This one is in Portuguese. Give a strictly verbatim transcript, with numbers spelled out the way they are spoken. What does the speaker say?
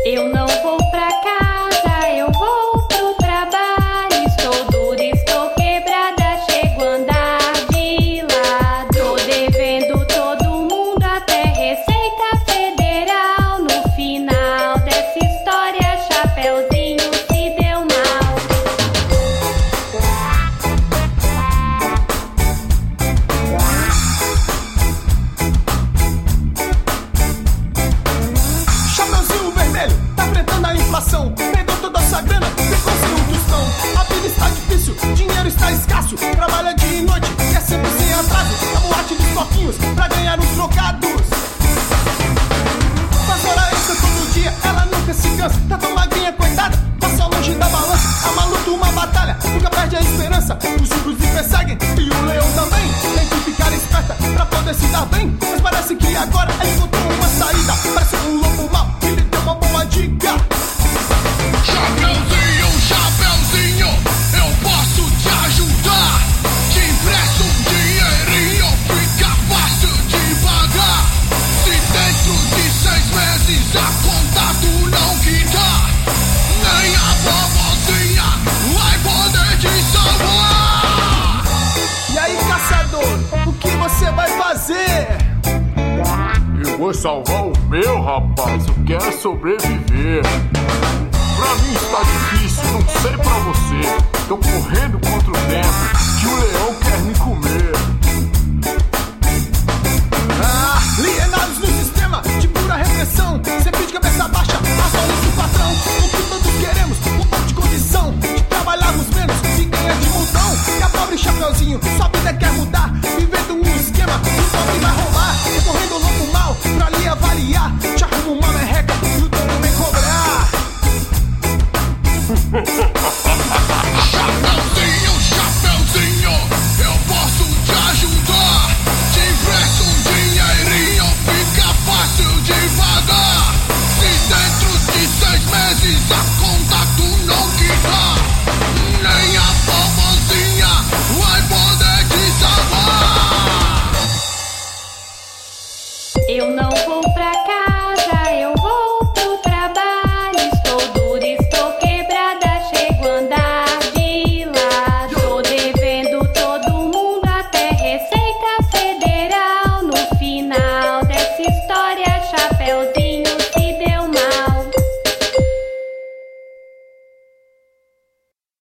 Eu não vou pra casa, eu vou pro trabalho. Estou dura, estou quebrada, chego a andar de lado. Tô devendo todo mundo, até Receita Federal. No final dessa história, Chapeuzinho se deu mal. Chapeuzinho vermelho, tá enfrentando a inflação. Perdeu toda a sua grana, ficou sem um tostão. A vida está difícil, dinheiro está escasso. Trabalha dia e noite, quer sempre sem atraso. A boate dos coquinhos, pra ganhar uns trocados. Faz hora extra todo dia, ela nunca se cansa. Tá tão magrinha, coitada, passa longe da balança. A maluta uma batalha, nunca perde a esperança. Os ursos lhe perseguem, e o leão também. Tem que ficar esperta, pra poder se dar bem. Mas parece que agora ele encontrou uma saída. Parece um lobo mau, que lhe deu uma boa dica. Chapeuzinho, Chapeuzinho, eu posso te ajudar. Te empresto um dinheirinho, fica fácil de pagar. Se dentro de seis meses a conta tu não quitar, nem a vovozinha vai poder te salvar. E aí, caçador, o que você vai fazer? Eu vou salvar o meu, rapaz. Eu quero sobreviver. Pra mim está difícil, não sei pra você. Tô correndo contra o tempo, que o leão quer me comer. Ah,